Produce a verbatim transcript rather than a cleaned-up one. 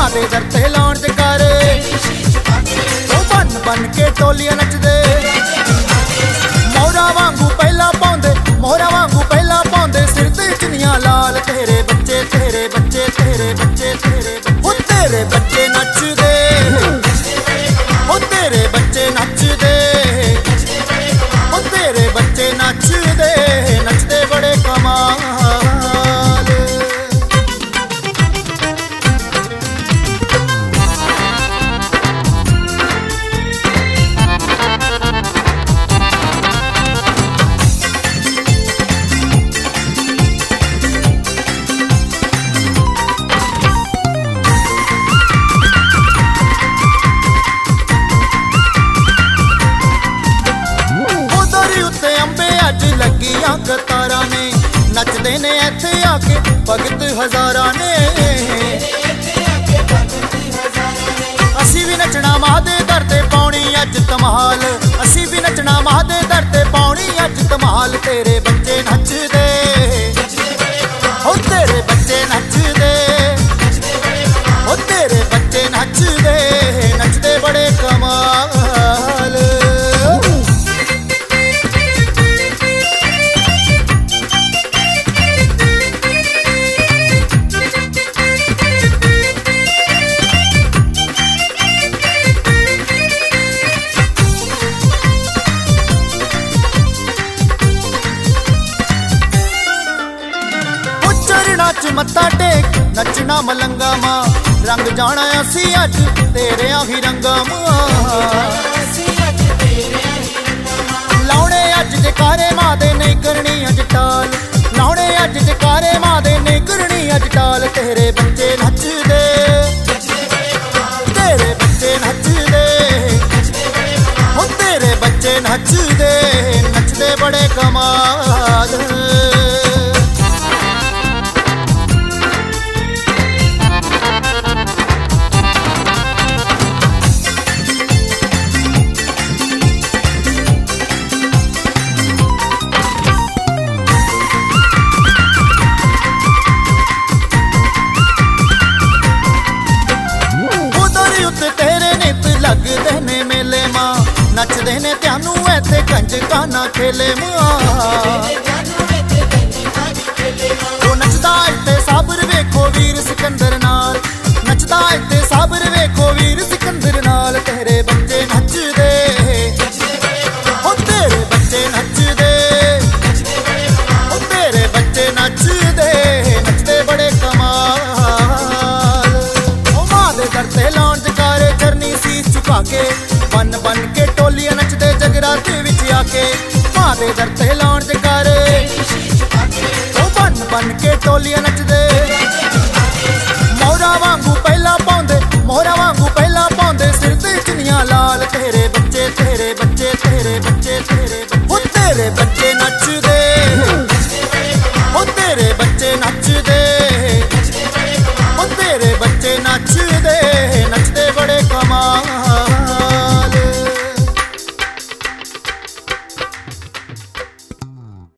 मां दे दर ते लाउण जकारे ओ बन बन के टोलियां नचदे मोहरा वांगू पहला पाउंदे मोहरा वांगू पहला पाउंदे सिर ते चुनियां लाल तेरे बच्चे तेरे बच्चे तेरे बच्चे तेरे ओ तेरे बच्चे नचदे ओ तेरे बच्चे नचदे ओ तेरे बच्चे नचदे नचदे बड़े कमाल। लगियां कतारा ने नचदे ने इत्थे आके भगत हजारा ने असी भी नचना मां दे दर ते पाउणी अज धमाल असी भी नचना मां दे दर ते पाउणी अज धमाल। तेरे बच्चे नचदे ओ तेरे बच्चे नचदे ओ तेरे बच्चे नचदे नचदे बड़े कमाल। मत्था टेक नचना मलंगा मां रंग जाना असी अज तेरे ही रंगा मां लाउणे अज जकारे मां दे नहीं करनी अज टाल लाउणे अज जकारे मां दे नहीं करनी अज टाल। तेरे बच्चे नचदे तेरे बच्चे नचदे ओ तेरे बच्चे नचदे नचदे बड़े कमाल। लगदे ने मेले मां नचदे ने त्यानू इत्थे कंजकां ना खेले मां ओ नचदा इत्थे साबर वेखो वीर सिकंदर नाल नचदा इत्थे साबर वेखो वीर सिकंदर नाल। तेरे बच्चे नचदे ओ तेरे बच्चे नचदे ओ तेरे बच्चे नचदे नचदे बड़े कमाल। ओ मां दे दर ते लाउण जकारे चरनी सीस के बन बन के टोलियां नचदे जगराते विच आके मां दे दर ते लाउण जकारे ओ बन बन के टोलियां नचदे मोहरा वांगू पहला पाउंदे मोहरा वांगू पहला पाउंदे सिर ते चुनियां लाल। तेरे बच्चे तेरे बच्चे तेरे बच्चे तेरे ओ तेरे बच्चे